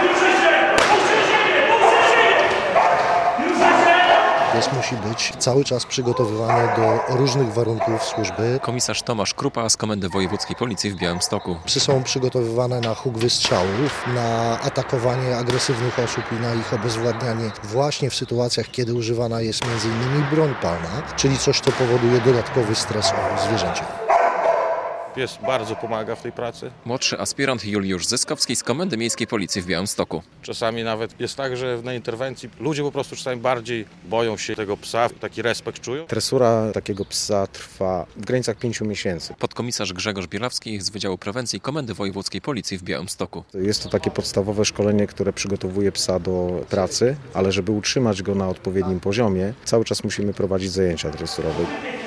Pies musi być cały czas przygotowywany do różnych warunków służby. Komisarz Tomasz Krupa z Komendy Wojewódzkiej Policji w Białymstoku. Psy są przygotowywane na huk wystrzałów, na atakowanie agresywnych osób i na ich obezwładnianie właśnie w sytuacjach, kiedy używana jest m.in. broń palna, czyli coś, co powoduje dodatkowy stres u zwierzęcia. Pies bardzo pomaga w tej pracy. Młodszy aspirant Juliusz Zyskowski z Komendy Miejskiej Policji w Białymstoku. Czasami nawet jest tak, że na interwencji ludzie po prostu czasami bardziej boją się tego psa, taki respekt czują. Tresura takiego psa trwa w granicach 5 miesięcy. Podkomisarz Grzegorz Bielawski z Wydziału Prewencji Komendy Wojewódzkiej Policji w Białymstoku. Jest to takie podstawowe szkolenie, które przygotowuje psa do pracy, ale żeby utrzymać go na odpowiednim poziomie, cały czas musimy prowadzić zajęcia dresurowe.